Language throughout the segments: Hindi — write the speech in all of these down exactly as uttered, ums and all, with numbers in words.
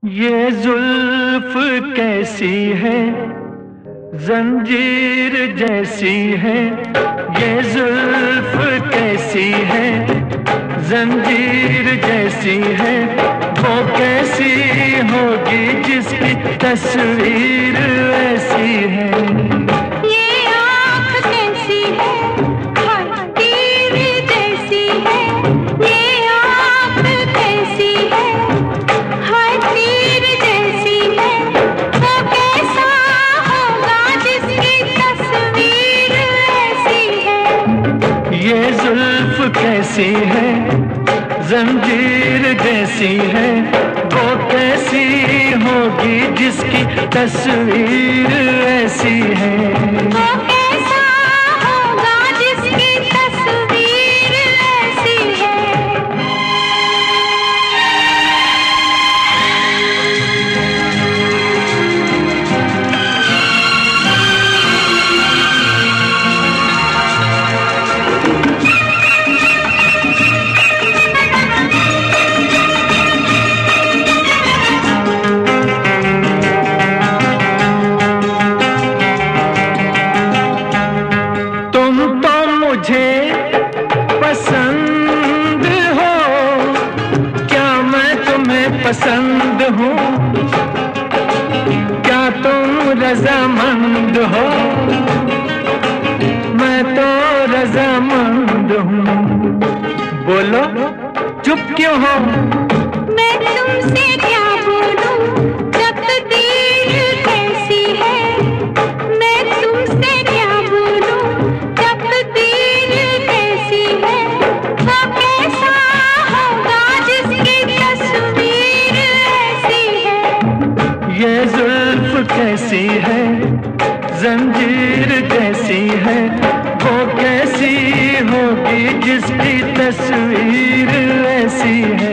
ये जुल्फ कैसी है, जंजीर जैसी है। ये जुल्फ कैसी है, जंजीर जैसी है। वो कैसी होगी जिसकी तस्वीर ऐसी है। ये जुल्फ कैसी है, जंजीर जैसी है। वो कैसी होगी जिसकी तस्वीर ऐसी है। वो कैसा होगा जिसकी तस्वीर ऐसी है। मुझे पसंद हो, क्या मैं तुम्हें पसंद हूँ? क्या तुम रज़ामंद हो? मैं तो रज़ामंद हूँ। बोलो चुप क्यों हो? मैं तुमसे क्या बोलूं, तकदीर कैसी है। मैं तुमसे क्या बोलूं, तकदीर कैसी है। वो कैसा होगा जिसकी तस्वीर ऐसी है। ये जुल्फ कैसी है, जंजीर कैसी है। वो कैसी होगी जिसकी तस्वीर ऐसी है।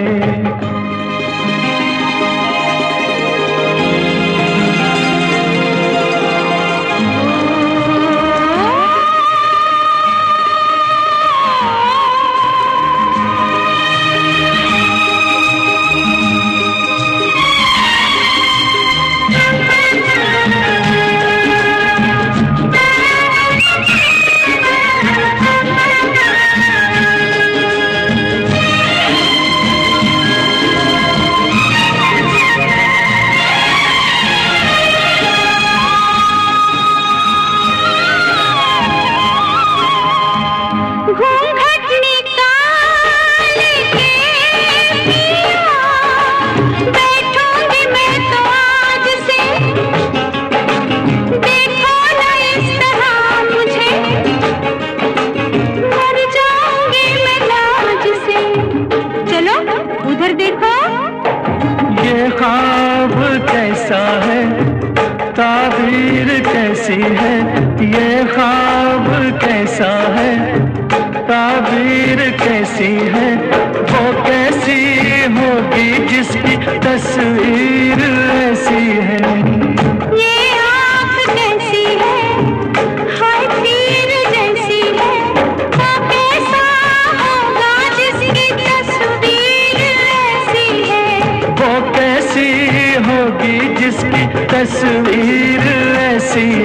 उधर देखो, ये ख्वाब कैसा है, ताबीर कैसी है। ये ख्वाब कैसा है, ताबीर कैसी है। वो कैसी होगी जिसकी तस्वीर ऐसी है। ये आँख कैसी है, हाय तीर जैसी है। वो कैसा होगा जिसकी तस्वीर ऐसी है। वो कैसी होगी जिसकी तस्वीर ऐसी